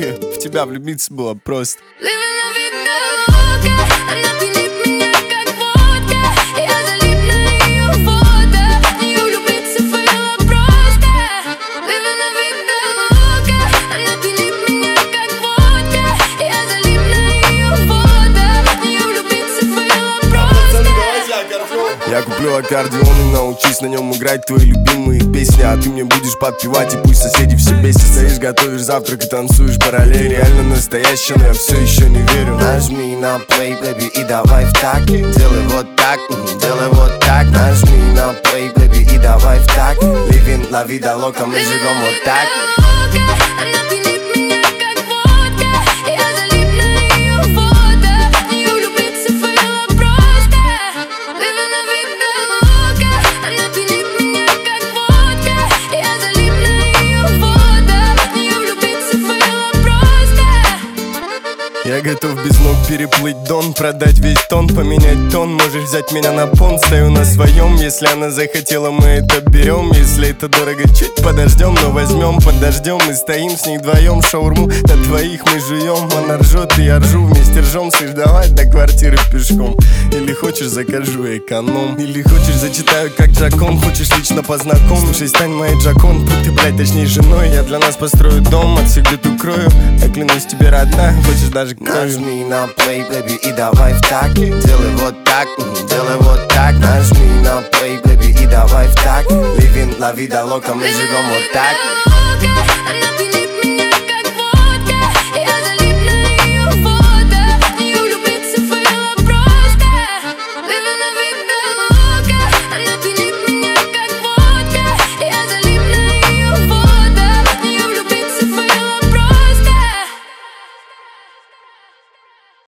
И в тебя влюбиться было просто. Она пьянит меня как водка. Я залип на ее фото. В нее влюбиться было просто. Living la vida loca. Она пьянит меня как водка. Я залип на ее фото. В нее влюбиться было просто. Я куплю аккордеон и научусь на нем играть твои любимые песни. А ты мне будешь подпевать, и пусть соседи все бесят. Стоишь, готовишь завтрак и танцуешь параллель. Реально настоящая, но я все еще не верю. Нажми на play, baby, и давай в так. Делай вот так, делай вот так. Нажми на play, baby, и давай в так. Living la vida loca, мы живем вот так. Она пьянит меня как водка. Я залип на ее фото. В нее влюбиться было просто. Living la vida loca. Она пьянит меня как водка. Я залип на ее фото. В нее влюбиться было просто. Я готов без ног переплыть Дон, продать весь тон, поменять тон. Можешь взять меня на понт, стою на своем. Если она захотела, мы это берем. Если это дорого, чуть подождем, но возьмем под дождем. Мы стоим с ней вдвоем, шаурму на двоих мы жуем. Она ржет и я ржу, вместе ржем. Слышь, давай до квартиры пешком. Или хочешь, закажу эконом. Или хочешь, зачитаю как Джакон. Хочешь, лично познакомь. Слушай, стань моей Джакон, будь ты, блядь, точнее женой. Я для нас построю дом, от всех бед укрою. Я клянусь тебе, родная, хочешь даже кровью. Нажми на play, baby, и давай в так. Делай вот так, делай вот так. Нажми на play, baby, и давай в так. Living la vida loca, мы живем вот так. Она пьянит